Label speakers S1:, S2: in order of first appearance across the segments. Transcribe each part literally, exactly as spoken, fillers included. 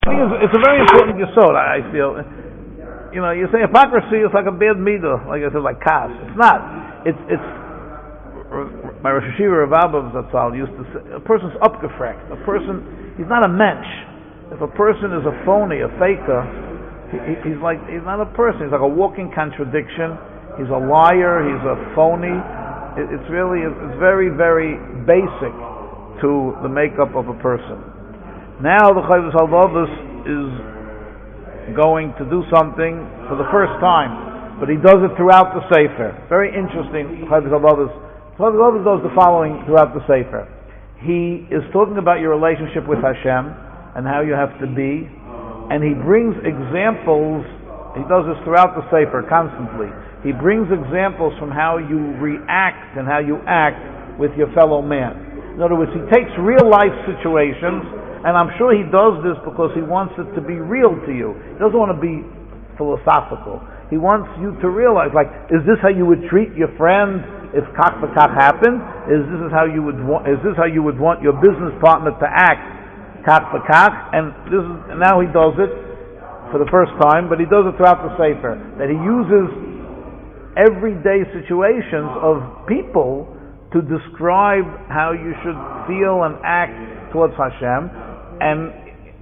S1: I think it's, it's a very important yesod, I feel. You know, you say hypocrisy is like a bad midah, like I said, like kas. It's not. It's, it's, my Rosh Hashiva Rav Abba Zatzal used to say, a person's upgefrekt. A person, he's not a mensch. If a person is a phony, a faker, he, he's like, he's not a person. He's like a walking contradiction. He's a liar. He's a phony. It, it's really, it's very, very basic to the makeup of a person. Now the Chovos Halevovos is going to do something for the first time, but he does it throughout the Sefer. Very interesting. Chovos Halevovos Chovos Halevovos does the following throughout the Sefer. He is talking about your relationship with Hashem and how you have to be, and he brings examples. He does this throughout the Sefer constantly. He brings examples from how you react and how you act with your fellow man. In other words, he takes real life situations, and I'm sure he does this because he wants it to be real to you. He doesn't want to be philosophical. He wants you to realize, like, is this how you would treat your friend if kach v'kach happened? Is this how you would want? Is this how you would want your business partner to act, kach v'kach? And this is, and now he does it for the first time, but he does it throughout the Sefer. That he uses everyday situations of people to describe how you should feel and act towards Hashem. And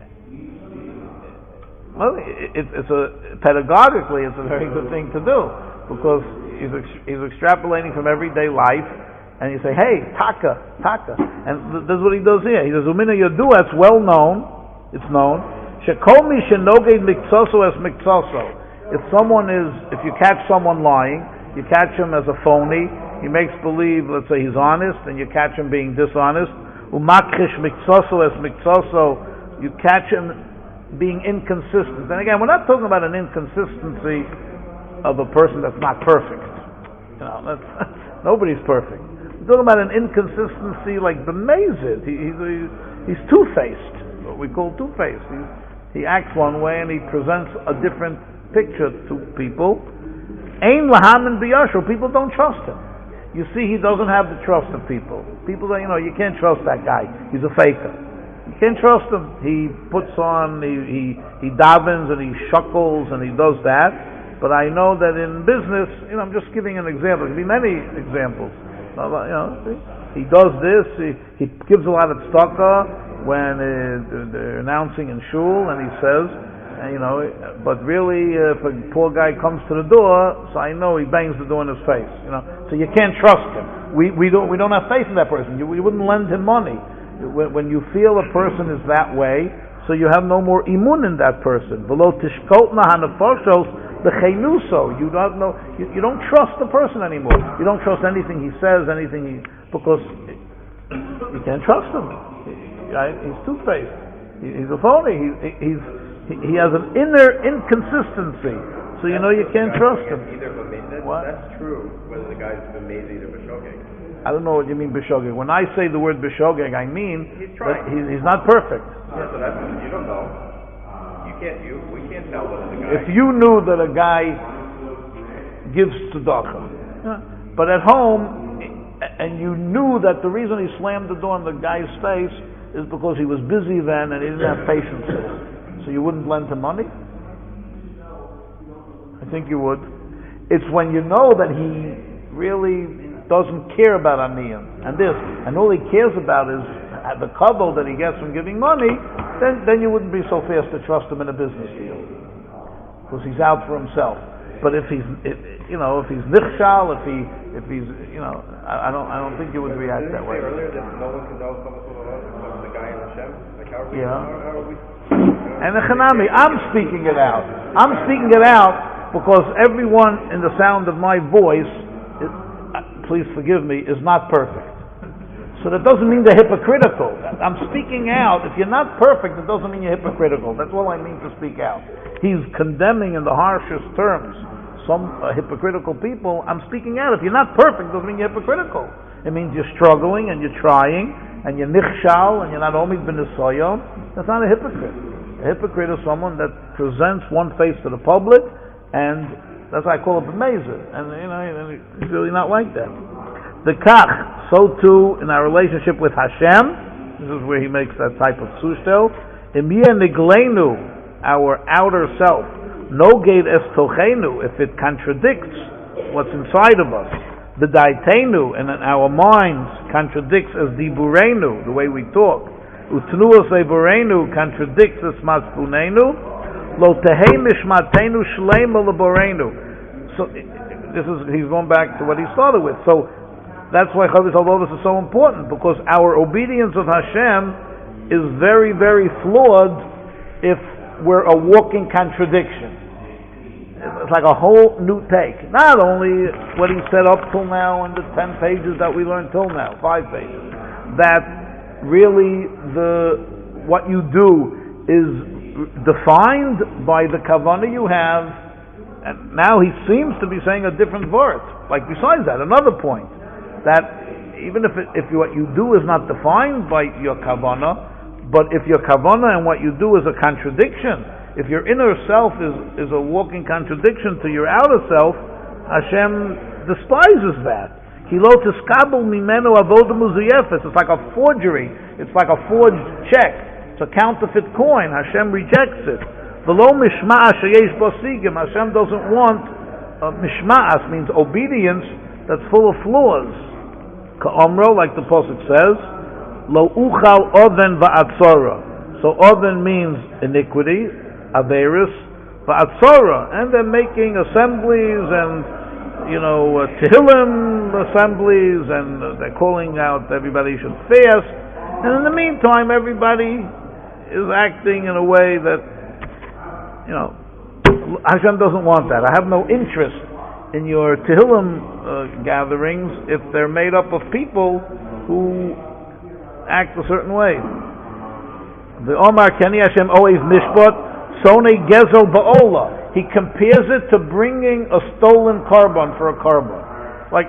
S1: well, it, it's a pedagogically, it's a very good thing to do, because he's ex- he's extrapolating from everyday life, and you say, "Hey, taka, taka," and th- that's what he does here. He says, "Umina yadua," it's well known, it's known. Shekol mi shenoged mikzoso es mikzoso. If someone is, if you catch someone lying, you catch him as a phony. He makes believe, let's say, he's honest, and you catch him being dishonest. Umakrish mikzoso es mikzoso. You catch him being inconsistent. And again, we're not talking about an inconsistency of a person that's not perfect. You know, that's, nobody's perfect. We're talking about an inconsistency like the Mazid. He, he's, he's two-faced, what we call two-faced. He, he acts one way and he presents a different picture to people. Ein lahamin biyashu. People don't trust him. You see, he doesn't have the trust of people. People, you know, you can't trust that guy. He's a faker. You can't trust him. He puts on, he, he, he davens and he shuckles and he does that. But I know that in business, you know, I'm just giving an example. There could be many examples. You know, he does this. He, he gives a lot of tzedakah when uh, they're announcing in shul, and he says, uh, you know, but really, uh, if a poor guy comes to the door, so I know he bangs the door in his face. You know, so you can't trust him. We we don't we don't have faith in that person. You, we wouldn't lend him money. When you feel a person is that way, so you have no more imun in that person. Below tishkotna hanafoshos b'cheinuso. You don't know. You, you don't trust the person anymore. You don't trust anything he says, anything he, because you can't trust him. Right? He's two-faced. He, he's a phony. He, he's he, he has an inner inconsistency. So you know you can't trust him.
S2: What? That's true. Whether the guy's b'mezid or b'shogeg.
S1: I don't know what you mean b'shogeg. When I say the word b'shogeg, I mean
S2: he's
S1: that he's, he's not perfect.
S2: Yeah, so that's, you don't know. You can't. You we can't tell whether the guy.
S1: If you knew that a guy gives tzedakah, yeah, but at home, and you knew that the reason he slammed the door in the guy's face is because he was busy then and he didn't have patience, so you wouldn't lend him money? I think you would. It's when you know that he really doesn't care about aniyim and this, and all he cares about is the kavod that he gets from giving money, then then you wouldn't be so fast to trust him in a business deal, because he's out for himself. But if he's, if, you know, if he's nichshal, if he, if he's, you know, I, I don't, I don't think you would react that way.
S2: Earlier that no one can know someone from the guy in Hashem. Like how are we?
S1: Yeah.
S2: How are we?
S1: And the Chanami, I'm speaking it out. I'm speaking it out because everyone in the sound of my voice, is, please forgive me, is not perfect. So that doesn't mean they're hypocritical. I'm speaking out. If you're not perfect, it doesn't mean you're hypocritical. That's all I mean to speak out. He's condemning in the harshest terms some uh, hypocritical people. I'm speaking out. If you're not perfect, it doesn't mean you're hypocritical. It means you're struggling and you're trying and you're nichshal and you're not omid b'nisoyon. That's not a hypocrite. A hypocrite is someone that presents one face to the public, and that's why I call it b'mezid. And you know, he's really not like that. The kach, so too in our relationship with Hashem, this is where he makes that type of sushtel, Imia Niglenu, our outer self, no gate es tochenu, if it contradicts what's inside of us. The daitenu, and in our minds, contradicts as diburenu, the way we talk. Utnuas leborenu contradicts as matzpunenu. Lo tehei nishmatenu shleima leborenu. So this is he's going back to what he started with. So that's why Chavis Halvos is so important, because our obedience of Hashem is very, very flawed if we're a walking contradiction. It's like a whole new take. Not only what he said up till now in the ten pages that we learned till now, five pages, that really the what you do is defined by the kavanah you have, and now he seems to be saying a different word. Like besides that, another point, that even if it, if what you do is not defined by your kavanah, but if your kavanah and what you do is a contradiction, if your inner self is, is a walking contradiction to your outer self, Hashem despises that. It's like a forgery. It's like a forged check. It's a counterfeit coin. Hashem rejects it. Hashem doesn't want uh, mishma'as, means obedience that's full of flaws. Ka'omro, like the Pasuk says, Lo uchal oven va'atzora. So oven means iniquity, Averis, Va'atzora, and they're making assemblies and, you know, uh, Tehillim assemblies, and uh, they're calling out everybody should fast, and in the meantime everybody is acting in a way that, you know, Hashem doesn't want that. I have no interest in your Tehillim uh, gatherings if they're made up of people who act a certain way. The Omar Keni Hashem always mishpat, Sone Gezel Ba'ola. He compares it to bringing a stolen carbon for a carbon. Like,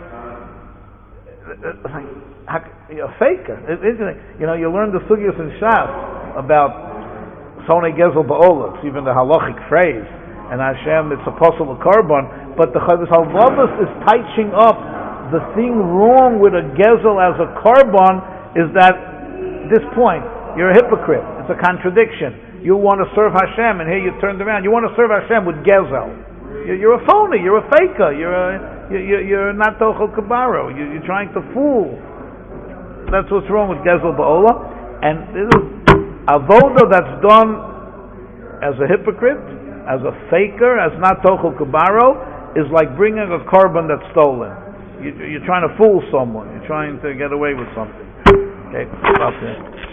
S1: like a faker. It, it, you know, you learn the sugyas in Shas about Sone Gezel Ba'ola. It's even the halachic phrase. And Hashem, it's a possible carbon. But the Chavis Halvos is touching up the thing wrong with a Gezel as a carbon is that this point, you're a hypocrite. It's a contradiction. You want to serve Hashem, and here you turned around. You want to serve Hashem with Gezel. You're, you're a phony. You're a faker. You're a, you're, you're not Tochel Kabaro. You're, you're trying to fool. That's what's wrong with Gezel Ba'ola. And this is avoda that's done as a hypocrite, as a faker, as not Tochel Kabaro, is like bringing a carbon that's stolen. You, you're trying to fool someone. You're trying to get away with something. Okay, stop there.